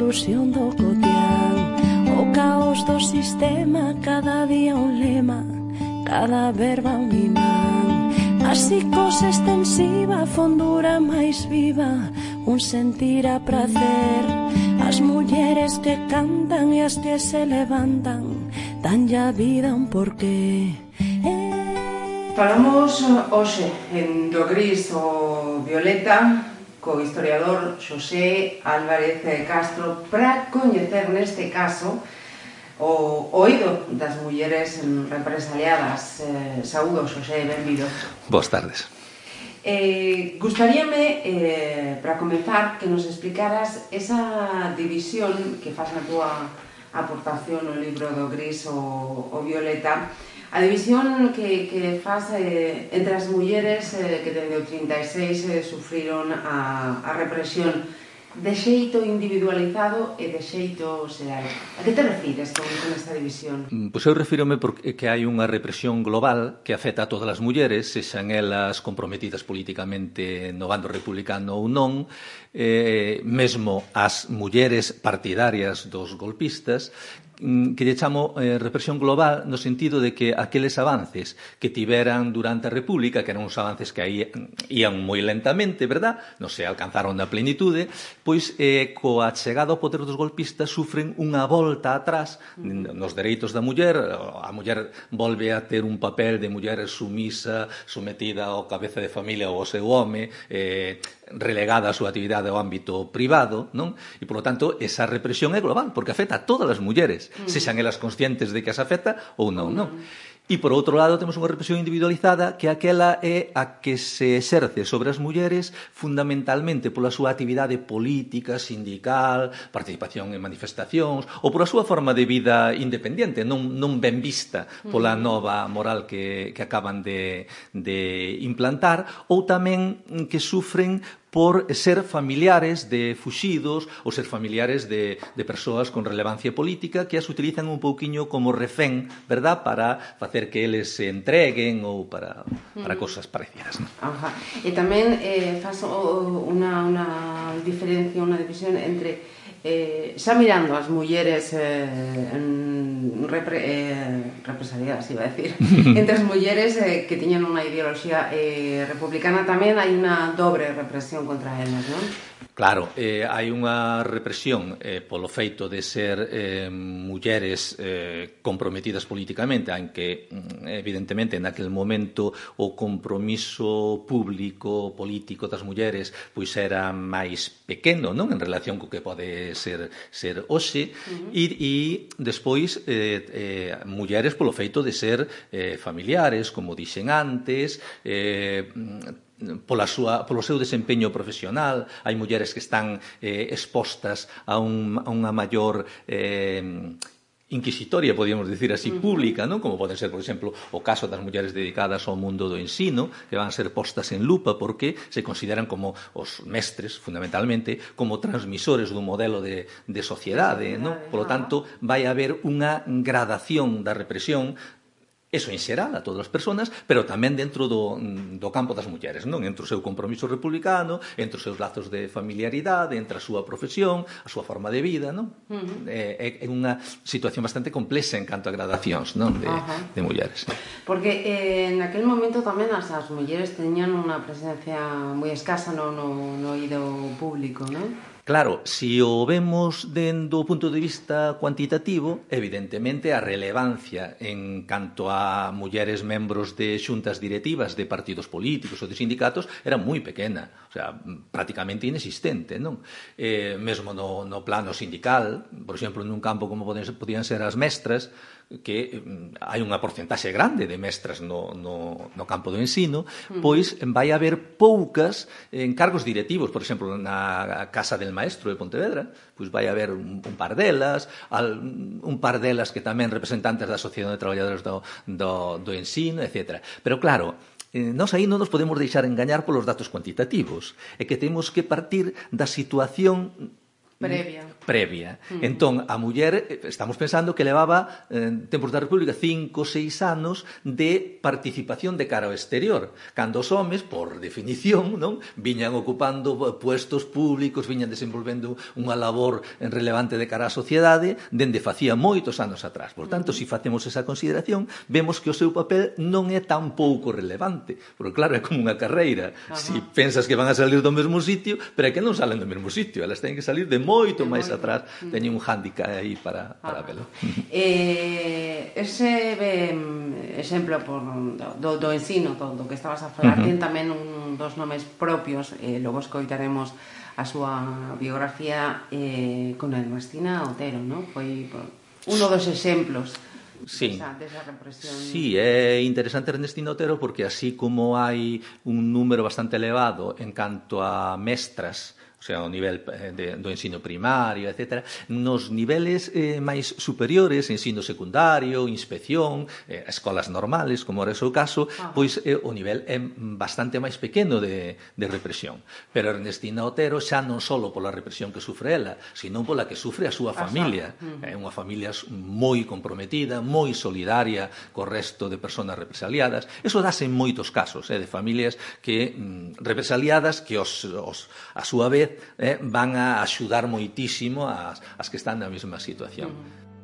ilusión do cotián. O caos do sistema, cada día un lema, cada verba un imán. A psicose extensiva, fondura máis viva, un sentir a prazer. As mulleres que cantan e as que se levantan, danlle a vida un porqué. Falamos hoxe en Do Gris o Violeta co historiador Xosé Álvarez Castro para coñecer neste caso o oído das mulleres represaliadas. Saúdo, Xosé, benvido. Boas tardes. Gustaríame, para comenzar, que nos explicaras esa división que faz na túa aportación no libro Do Gris o Violeta, a división que faz entre as mulleres que dende o 36 sufriron a represión de xeito individualizado e de xeito xeral. A que te refires con esta división? Pois eu refírome porque hai unha represión global que afecta a todas as mulleres, sexan elas comprometidas politicamente no bando republicano ou non, mesmo as mulleres partidarias dos golpistas, que lle chamo represión global no sentido de que aqueles avances que tiveran durante a República, que eran uns avances que aí ían moi lentamente, verdad? Non se alcanzaron na plenitude, pois coa chegada ao poder dos golpistas sufren unha volta atrás nos dereitos da muller. A muller volve a ter un papel de muller sumisa, sometida ao cabeza de familia ou ao seu home, relegada a súa actividade ao ámbito privado, non? E, polo tanto, esa represión é global, porque afecta a todas as mulleres, sexan elas conscientes de que as afecta ou non, non? E, por outro lado, temos unha represión individualizada que aquela é a que se exerce sobre as mulleres fundamentalmente pola súa actividade política, sindical, participación en manifestacións ou pola súa forma de vida independente, non ben vista pola nova moral que acaban de implantar, ou tamén que sufren por ser familiares de fuxidos ou ser familiares de persoas con relevancia política que as utilizan un pouquiño como refén, verdad, para facer que eles se entreguen ou para cosas parecidas, ¿no? Ajá. E tamén faz unha diferencia, unha división entre xa mirando as mulleres represaliadas, iba a decir, entre as mulleres que tiñan unha ideoloxía republicana, tamén hai unha dobre represión contra elas, non? Claro, hai unha represión polo feito de ser mulleres comprometidas políticamente, aunque evidentemente naquel momento o compromiso público político das mulleres pois era máis pequeno, non, en relación co que pode ser hoxe, e despois mulleres polo feito de ser familiares, como dixen antes, polo seu desempeño profesional. Hai mulleres que están expostas a unha maior inquisitoria, podíamos dicir así, pública, non? Como poden ser, por exemplo, o caso das mulleres dedicadas ao mundo do ensino, que van a ser postas en lupa porque se consideran como os mestres, fundamentalmente, como transmisores dun modelo de sociedade, non? Por lo tanto, vai haber unha gradación da represión, eso en xeral a todas as persoas, pero tamén dentro do campo das mulleres, non? Entre o seu compromiso republicano, entre os seus lazos de familiaridade, entre a súa profesión, a súa forma de vida, non? É unha situación bastante complexa en canto a gradacións, non? De mulleres. Porque naquele momento tamén as mulleres teñan unha presencia moi escasa no oído público, non? Claro, se o vemos dende o punto de vista cuantitativo, evidentemente a relevancia en canto a mulleres membros de xuntas directivas de partidos políticos ou de sindicatos era moi pequena, o sea, prácticamente inexistente, non? Mesmo no plano sindical, por exemplo, nun campo como podían ser as mestras, que hai unha porcentaxe grande de mestras no campo do ensino, pois vai haber poucas en cargos directivos. Por exemplo, na Casa del Maestro de Pontevedra, pois vai haber un par delas, un par delas que tamén representantes da Asociación de Traballadores do Ensino, etc. Pero claro, nós aí non nos podemos deixar engañar polos datos cuantitativos, é que temos que partir da situación previa. Entón, a muller, estamos pensando que levaba tempos da República 5 ou 6 anos de participación de cara ao exterior, cando os homes, por definición, non, viñan ocupando puestos públicos, viñan desenvolvendo unha labor relevante de cara á sociedade dende facía moitos anos atrás. Por tanto, se facemos esa consideración, vemos que o seu papel non é tan pouco relevante, porque claro, é como unha carreira. Si pensas que van a salir do mesmo sitio, pero é que non salen do mesmo sitio, elas teñen que salir de moito máis atrás, teñen un hándicap aí para velo. Ese exemplo do ensino, do que estabas a falar, ten tamén un dos nomes propios, logo escoitaremos a súa biografía con Ernestina Otero, non? Foi uno dos exemplos desa represión. Sí, é interesante Ernestina Otero porque así como hai un número bastante elevado en canto a mestras, o sea, ao nivel do ensino primario, etc. Nos niveles máis superiores, ensino secundario, inspección, escolas normales, como era o seu caso, pois o nivel é bastante máis pequeno de represión. Pero Ernestina Otero xa non só pola represión que sufre ela, sino pola que sufre a súa familia. É unha familia moi comprometida, moi solidaria co resto de persoas represaliadas. Eso dáse en moitos casos, de familias que represaliadas que a súa vez van a axudar moitísimo as que están na mesma situación.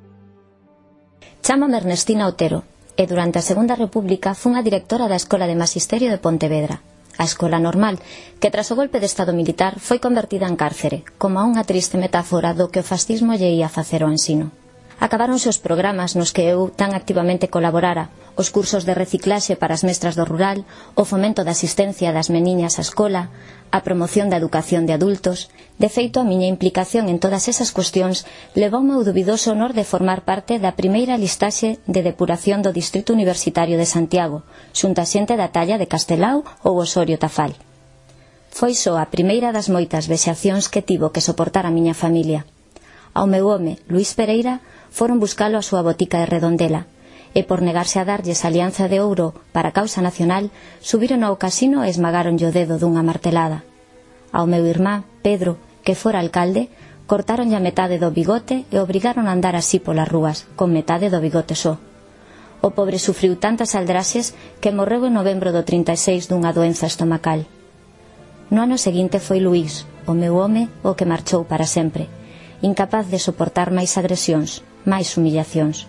Chámame Ernestina Otero e durante a Segunda República fun a directora da Escola de Magisterio de Pontevedra, a Escola Normal, que tras o golpe de Estado militar foi convertida en cárcere, como unha triste metáfora do que o fascismo lle ia facer ao ensino. Acabáronse os programas nos que eu tan activamente colaborara, os cursos de reciclaxe para as mestras do rural, o fomento da asistencia das meniñas á escola, a promoción da educación de adultos. De feito, a miña implicación en todas esas cuestións levoume ao dubidoso honor de formar parte da primeira listaxe de depuración do Distrito Universitario de Santiago, xunto a xente da talla de Castelao ou Osorio Tafal. Foi só a primeira das moitas vexacións que tivo que soportar a miña familia. Ao meu home, Luís Pereira, foron buscalo a súa botica de Redondela, e por negarse a darlles a alianza de ouro para a causa nacional, subiron ao casino e esmagaronlle o dedo dunha martelada. Ao meu irmán, Pedro, que fora alcalde, cortaronlle a metade do bigote e obrigaron a andar así polas rúas, con metade do bigote só. O pobre sufriu tantas aldraxes que morreu en novembro do 36 dunha doenza estomacal. No ano seguinte foi Luís, o meu home, o que marchou para sempre, incapaz de soportar máis agresións, máis humillacións.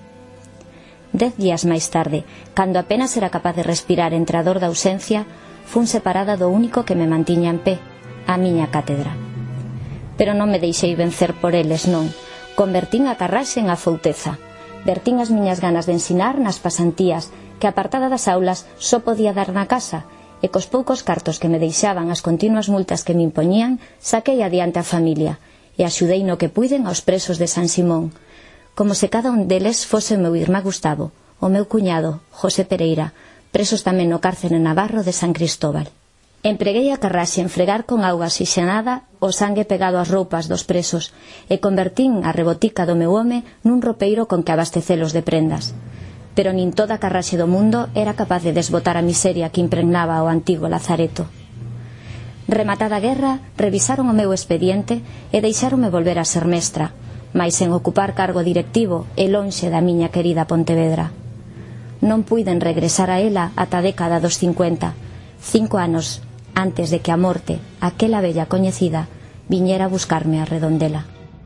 10 días máis tarde, cando apenas era capaz de respirar entre a dor da ausencia, fun separada do único que me mantiña en pé, a miña cátedra. Pero non me deixei vencer por eles, non. Convertín a carraxe en afouteza. Vertín as miñas ganas de ensinar nas pasantías, que apartada das aulas só podía dar na casa, e cos poucos cartos que me deixaban as continuas multas que me impoñían, saquei adiante a familia, e axudei no que puiden aos presos de San Simón, como se cada un deles fose o meu irmán Gustavo, o meu cuñado, José Pereira, presos tamén no cárcere navarro de San Cristóbal. Empreguei a carraxe en fregar con auga oxigenada o sangue pegado ás roupas dos presos e convertín a rebotica do meu home nun ropeiro con que abastecelos de prendas. Pero nin toda a carraxe do mundo era capaz de desbotar a miseria que impregnaba o antigo lazareto. Rematada a guerra, revisaron o meu expediente e deixáronme volver a ser mestra, mais sen ocupar cargo directivo e lonxe da miña querida Pontevedra. Non puiden regresar a ela ata a década dos 50, 5 anos antes de que a morte, aquela bella coñecida, viñera a buscarme a Redondela.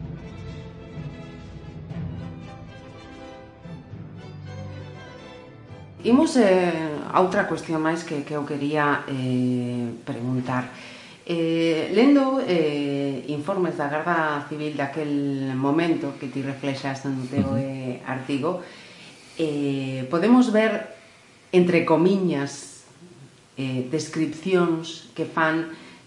Imos a outra cuestión máis que eu quería preguntar. Lendo informes da Garda Civil daquel momento que ti reflexas no teu artigo, podemos ver, entre comiñas, descripcións que fan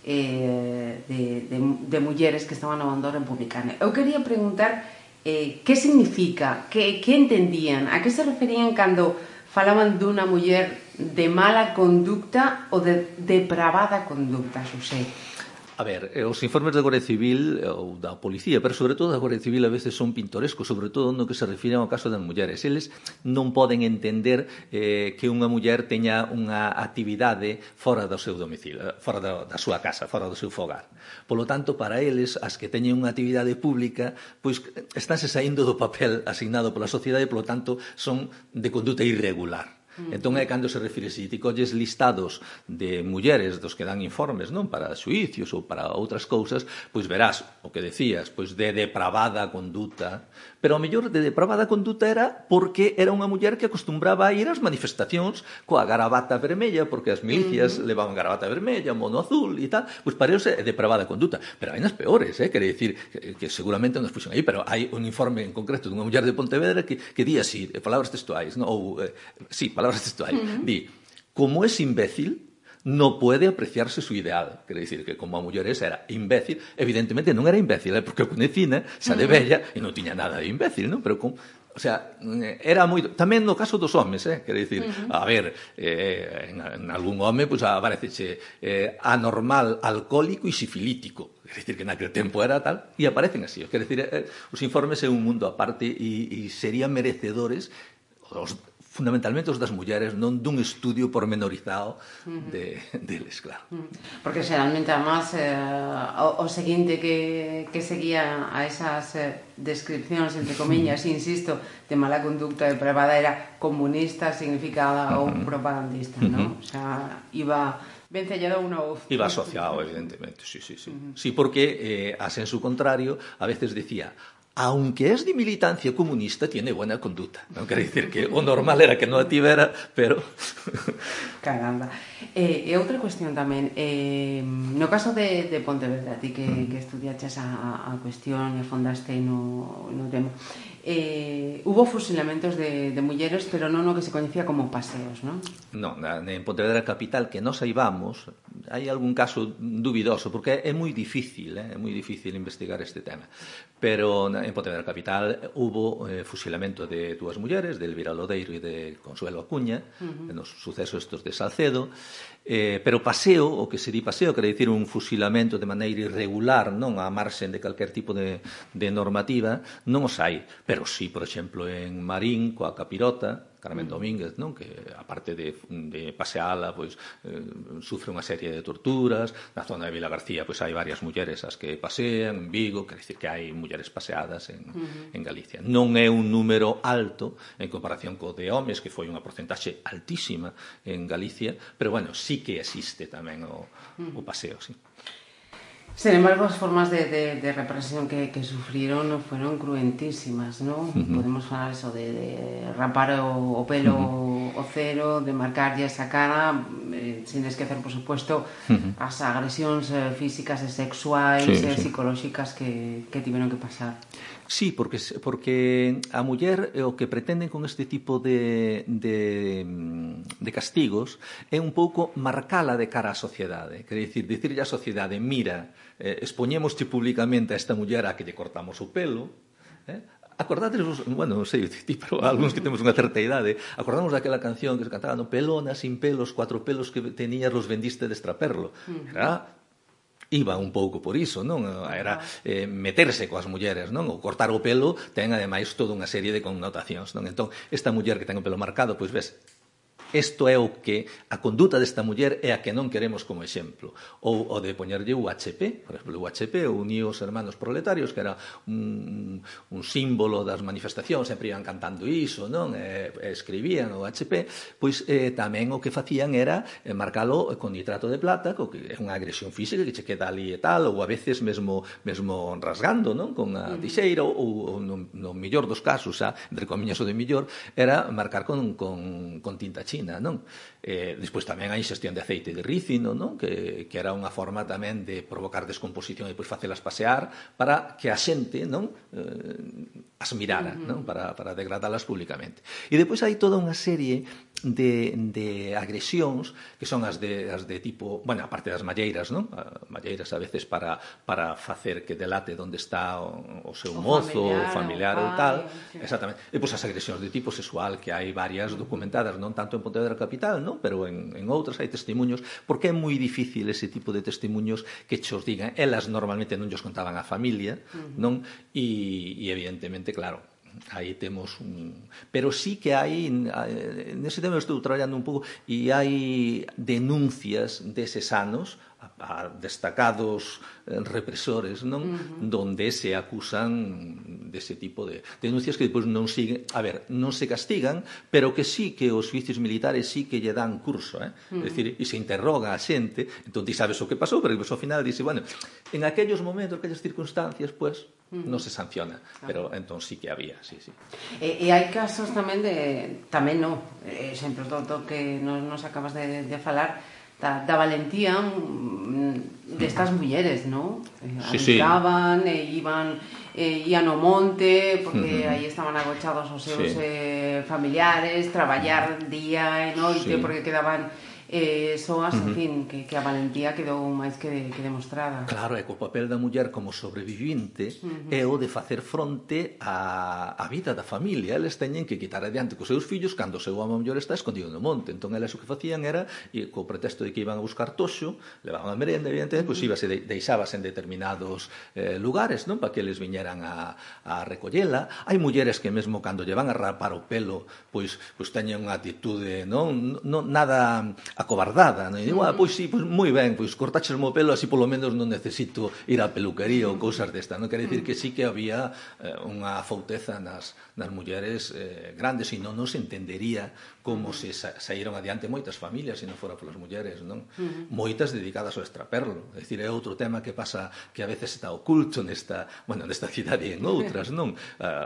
de mulleres que estaban no bando republicano. Eu quería preguntar que significa, que entendían, a que se referían cando falaban dunha muller de mala conducta ou de depravada conducta, Xosé? A ver, os informes da Guardia Civil ou da Policía, pero sobre todo da Guardia Civil a veces son pintorescos, sobre todo no que se refiren ao caso das mulleres. Eles non poden entender que unha muller teña unha actividade fora do seu domicilio, fora da súa casa, fora do seu fogar. Polo tanto, para eles, as que teñen unha actividade pública, pois estánse saindo do papel asignado pola sociedade e, polo tanto, son de conduta irregular. Entón é cando se refire, se ti colles listados de mulleres dos que dan informes, non, para xuicios ou para outras cousas, pois verás o que decías, pois de depravada conduta, pero ao mellor de depravada conduta era porque era unha muller que acostumbraba a ir ás manifestacións coa garabata vermella, porque as milicias levaban garabata vermella, mono azul e tal, pois para eles é depravada conduta, pero hai nas peores, quere dicir que seguramente nos puxen aí, pero hai un informe en concreto dunha muller de Pontevedra que di así, palabras textuais, non? Ou, sí, palabras textuais, di, como es imbécil, no puede apreciarse su ideal. Quere dicir que como a muller esa era imbécil, evidentemente non era imbécil, porque o conecina xa de bella e non tiña nada de imbécil, non? Pero o sea, era moi... Tamén no caso dos homes, quere dicir, a ver, en algún home, pois apareceche anormal, alcohólico e sifilítico. Quer dicir que naquele tempo era tal, e aparecen así. Quer dicir, os informes é un mundo aparte e serían merecedores fundamentalmente os das mulleres, non dun estudio pormenorizado deles, claro. Porque xeralmente, además, o seguinte que seguía a esas descripcións, entre comillas, insisto, de mala conducta depravada era comunista, significada ou propagandista, non? O sea, iba ben sellado unha voz. Iba asociado, evidentemente, sí. Sí, porque a sensu contrario, a veces decía, aunque es de militancia comunista, tiene buena conducta. Non quere dicir que o normal era que non a tivera, pero... Caramba. E outra cuestión tamén, no caso de Pontevedra, ti que estudiaches a cuestión e fondaste no tema, hubo fusilamentos de mulleres, pero non o que se coñecía como paseos, non? Non, en Pontevedra capital, que nos saibamos, hai algún caso dubidoso, porque é moi difícil investigar este tema. Pero en Pontevedra capital hubo fusilamento de dúas mulleres, de Elvira Lodeiro e de Consuelo Acuña, nos sucesos estos de Salcedo, pero paseo, o que se di paseo, quere dicir un fusilamento de maneira irregular, non a marxen de calquer tipo de normativa, non os hai, pero sí, por exemplo, en Marín, coa Capirota, Carmen Domínguez, non? Que aparte de paseala, pois sufre unha serie de torturas. Na zona de Vilagarcía pois hai varias mulleres as que pasean, en Vigo, quer dicir que hai mulleres paseadas en Galicia. Non é un número alto en comparación co de homes, que foi unha porcentaxe altísima en Galicia, pero bueno, sí que existe tamén o paseo, sí. Sin embargo, as formas de represión que sufrieron fueron cruentísimas, ¿no? Podemos falar eso de rapar o pelo o cero, de marcarlle esa cara, sin esquecer, por supuesto, as agresións físicas e sexuais e psicolóxicas que tiveron que pasar. Sí, porque a muller o que pretenden con este tipo de castigos é un pouco marcala de cara á sociedade. Quer dicirlle á sociedade, mira, expoñémosche públicamente a esta muller a que lle cortamos o pelo, acordádesvos, bueno, non sei, pero algúns que temos unha certa idade, acordamos daquela canción que se cantaba, no, pelona, sin pelos, 4 pelos que tenías los vendiste de extraperlo. Iba un pouco por iso, non? Era meterse coas mulleres, non? O cortar o pelo ten, ademais, toda unha serie de connotacións, non? Entón, esta muller que ten o pelo marcado, pois ves, isto é o que a conduta desta muller é a que non queremos como exemplo. Ou o de poñerlle o UHP, por exemplo, o UHP, o Unidos Hermanos Proletarios, que era un símbolo das manifestacións, sempre iban cantando iso, non? Escribían o UHP, pois tamén o que facían era marcalo con nitrato de plata, que é unha agresión física que che queda ali e tal, ou a veces mesmo rasgando, non? Con a tixeira, ou no millor dos casos, entre comillas o de millor, era marcar con tinta china, non? Despois tamén hai xestión de aceite de rícino, non? Que era unha forma tamén de provocar descomposición e depois facelas pasear para que a xente, non? As mirara, non? Para degradalas públicamente. E depois hai toda unha serie de agresións que son as de tipo, bueno, aparte das malleiras, non? Malleiras a veces para facer que delate onde está o seu mozo, o familiar ou tal. Exactamente. E pois as agresións de tipo sexual, que hai varias documentadas, non tanto en Pontevedra capital, non? Pero en outras hai testemunhos, porque é moi difícil ese tipo de testemunhos que chos digan. Elas normalmente non llos contaban a familia, non? E evidentemente, claro, aí temos un... Pero sí que hai, nese tema estou traballando un pouco, e hai denuncias deses anos a destacados represores, non? Donde se acusan dese tipo de denuncias que depois non siguen, a ver, non se castigan, pero que sí que os xuicios militares sí que lle dan curso, é dicir, e se interroga a xente, entón ti sabes o que pasou, pero ao final dice, bueno, en aquellos momentos, aquellas circunstancias, pues, non se sanciona, pero entón sí que había, sí. E hai casos tamén exemplos do que nos acabas de falar, da valentía destas mulleres, non? Avisaban, iban ao monte, porque aí estaban agochados os seus familiares, traballar día e noite, porque quedaban soas, en fin, que a valentía quedou máis que demostrada. Claro, é que o papel da muller como sobrevivinte é o de facer fronte á vida da familia. Eles teñen que quitar adiante cos seus fillos cando o seu home mellor está escondido no monte. Entón, eles o que facían era, e co pretexto de que iban a buscar toxo, levaban a merenda, evidentemente, pois deixabas en determinados lugares, non? Para que eles viñeran a recollela. Hai mulleres que mesmo cando lle van a rapar o pelo, pois teñen unha actitude non nada acobardada, non? E digo, pois sí, pois moi ben, pois cortaches o pelo, así polo menos non necesito ir á peluquería ou cousas desta, non? Quere dicir que sí que había unha fauteza nas mulleres grandes, e non nos entendería como se saíron adiante moitas familias se non fora polas mulleres, non? Moitas dedicadas ao extraperlo, é dicir, é outro tema que pasa, que a veces está oculto nesta cidade e en outras, non?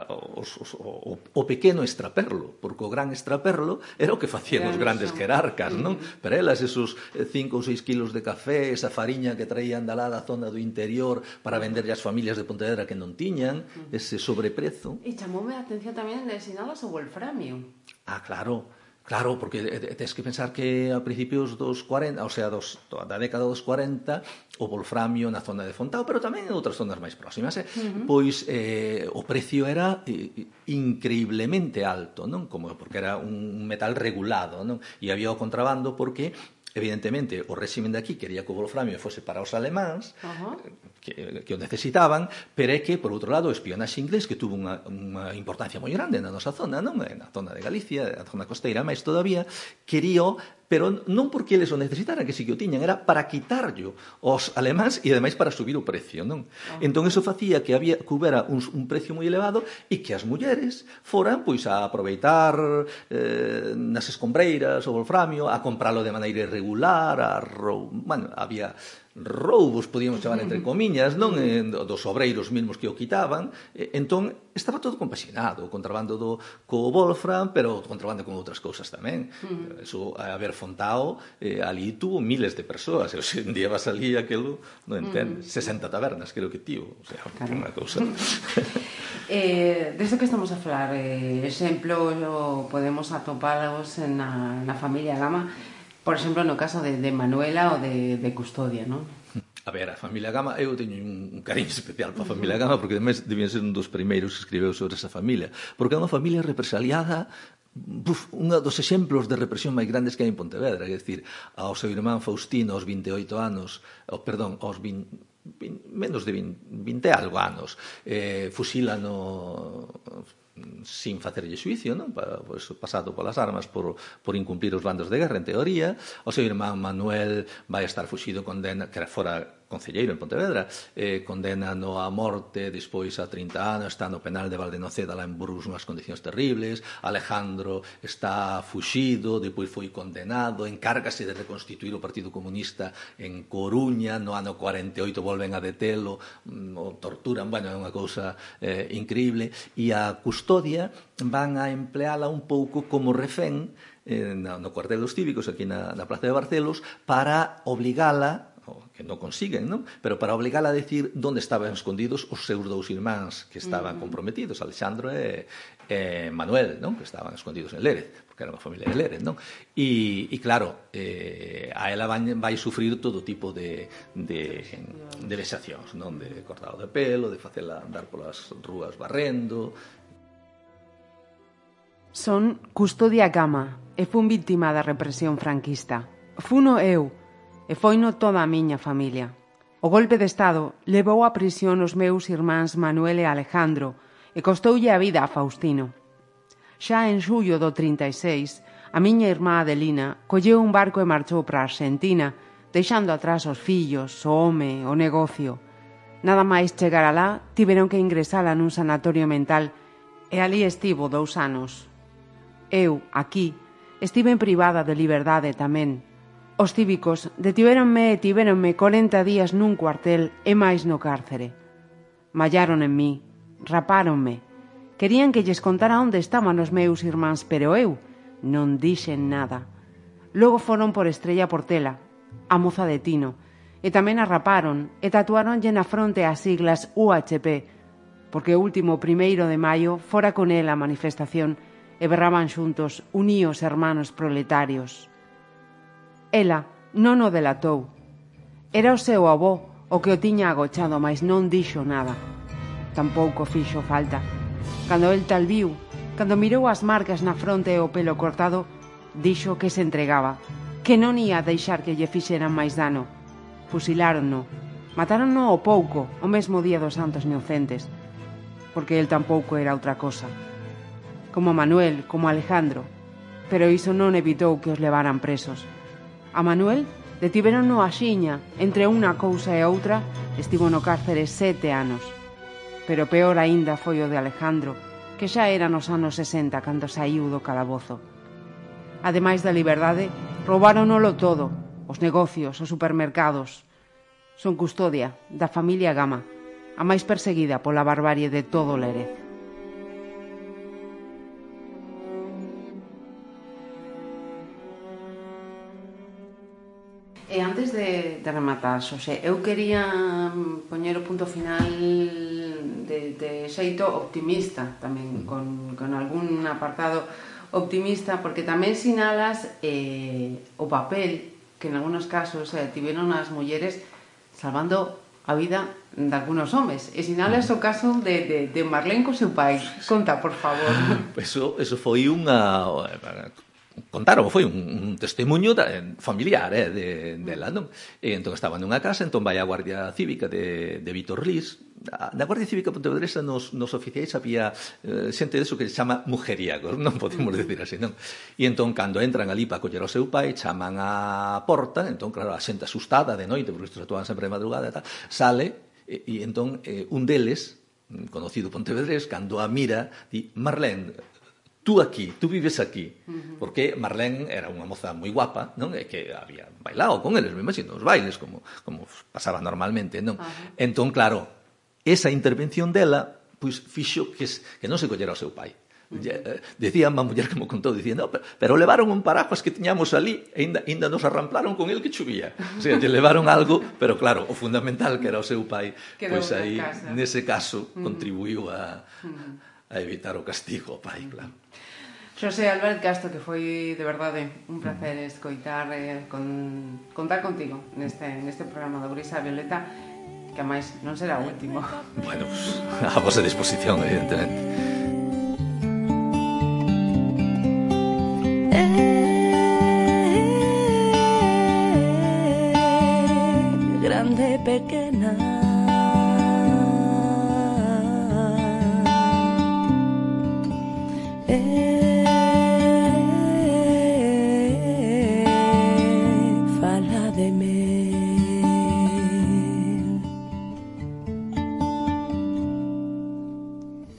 O pequeno extraperlo, porque o gran extraperlo era o que facían os grandes jerarcas, non? Pero elas, esos 5 ou 6 kilos de café, esa fariña que traían da lá da zona do interior para venderlle ás familias de Pontevedra que non tiñan, ese sobreprezo. E chamoume a atención tamén de ensinarlas o wolframio. Claro, porque tens que pensar que a principios dos 40, o sea, da década dos 40, o wolframio na zona de Fontao, pero tamén en outras zonas máis próximas, pois o precio era increíblemente alto, non? Como porque era un metal regulado, non? E había o contrabando porque evidentemente o réximen de aquí quería que o wolframio fose para os alemáns que o necesitaban, pero é que, por outro lado, o espionaxe inglés, que tuvo unha importancia moi grande na nosa zona, non? Na zona de Galicia, na zona costeira, máis todavía, querío, pero non porque eles o necesitaran, que si que o tiñan, era para quitarlo aos alemáns e, ademais, para subir o precio, non? Entón, eso facía que houbera un precio moi elevado e que as mulleres foran, pois, a aproveitar nas escombreiras o wolframio, a compralo de maneira irregular, había roubos, podíamos chamar entre comiñas, non? Dos obreiros mesmos que o quitaban. Entón, estaba todo compaxinado, o contrabando co wolfram, pero o contrabando con outras cousas tamén. Eso, a ver, Fontao, ali tuvo miles de persoas, e hoxe en día vas ali aquelo, non entendes, 60 tabernas, creo que tivo, o sea, unha cousa. Desde que estamos a falar, exemplo, podemos atopalos na familia Gama, por exemplo, no caso de Manuela ou de Custodia, non? A ver, a familia Gama, eu teño un cariño especial para a familia Gama, porque ademais debían ser un dos primeiros que escribeu sobre esa familia, porque é unha familia represaliada, un dos exemplos de represión máis grandes que hai en Pontevedra, é dicir, ao seu irmán Faustino aos 28 anos, aos menos de 20 e algo anos, fusílano sin facerlle xuicio, non? Pois, pasado polas armas por incumplir os bandos de guerra, en teoría. O seu irmán Manuel vai estar fuxido, condena, que fora concelleiro en Pontevedra, condena-no a morte, despois a 30 anos, está no penal de Valdenoceda lá en Burgos unhas condicións terribles. Alejandro está fuxido, depois foi condenado, encárgase de reconstituir o Partido Comunista en Coruña, no ano 48 volven a detelo, o torturan, é unha cousa increíble, e a Custodia van a empleala un pouco como refén no cuartel dos cívicos aquí na Plaza de Barcelos para obligala, que non consiguen, non? Pero para obligala a decir onde estaban escondidos os seus dous irmáns que estaban comprometidos, Alexandro e Manuel, non? Que estaban escondidos en Lérez, porque era unha familia de Lérez, non? E claro, a ela vai sufrir todo tipo de vexacións, non? De cortado de pelo, de facela andar polas rúas barrendo. Son Custodia Gama e fun víctima da represión franquista. Funo eu e foino toda a miña familia. O golpe de Estado levou á prisión os meus irmáns Manuel e Alejandro e costoulle a vida a Faustino. Xa en xullo do 36, a miña irmá Adelina colleu un barco e marchou para a Argentina, deixando atrás os fillos, o home, o negocio. Nada máis chegar alá, tiveron que ingresala nun sanatorio mental e ali estivo 2 anos. Eu, aquí, estive privada de liberdade tamén. Os cívicos detivéronme e tivéronme 40 días nun cuartel e máis no cárcere. Mallaron en mí, rapáronme. Querían que lles contara onde estaban os meus irmáns, pero eu non dixen nada. Logo foron por Estrella Portela, a moza de Tino, e tamén a raparon e tatuaronlle na fronte as siglas UHP, porque o último 1 de maio fora con ela a manifestación e berraban xuntos uníos hermanos proletarios. Ela non o delatou. Era o seu avó o que o tiña agochado, mas non dixo nada. Tampouco fixo falta. Cando el tal viu, cando mirou as marcas na fronte e o pelo cortado, dixo que se entregaba, que non ia deixar que lle fixeran máis dano. Fusiláronno, matáronno ao pouco, o mesmo día dos Santos Inocentes, porque el tampouco era outra cosa. Como Manuel, como Alejandro, pero iso non evitou que os levaran presos. A Manuel detivéronno a xiña, entre unha cousa e outra, estivo no cárcere 7 anos. Pero peor aínda foi o de Alejandro, que xa era nos anos 60 cando saiu do calabozo. Ademais da liberdade, roubáronolo todo, os negocios, os supermercados. Son custodia da familia Gama, a máis perseguida pola barbarie de todo o Lérez. E antes de rematar, Xosé, eu quería poñer o punto final de xeito optimista, tamén con algún apartado optimista, porque tamén sinalas o papel que en algunos casos tiveron as mulleres salvando a vida de algunos homes. E sinalas o caso de Marlene co seu pai. Conta, por favor. Eso foi unha... Contaron, foi un testemunho familiar dela, non? E entón estaba nunha casa, entón vai a Guardia Cívica de Vítor Lís. Na Guardia Cívica pontevedresa nos oficiais había xente deso que se chama mujeriagos, non podemos decir así, non? E entón, cando entran ali para coller ao seu pai, chaman a porta, entón, claro, a xente asustada de noite, porque estos actuaban sempre de madrugada e tal, sale, e entón, un deles, conocido pontevedrés, cando a mira, di, Marlene, tú vives aquí, porque Marlene era unha moza moi guapa, non? E que había bailado con eles, me imagino, os bailes, como pasaba normalmente, non? Entón, claro, esa intervención dela, pois, fixo que non se collera ao seu pai. Decía má muller que me contou, dicindo, pero levaron un paraguas que tiñamos ali, e ainda nos arramplaron con el que chovía. O sea, lle levaron algo, pero claro, o fundamental que era o seu pai, pois aí, nese caso, contribuiu a evitar o castigo ao pai, claro. Xosé Albert Castro, que foi de verdade un placer escoitar, contar contigo neste programa do Gris a Violeta, que a máis non será o último. Bueno, a vosa disposición, evidentemente.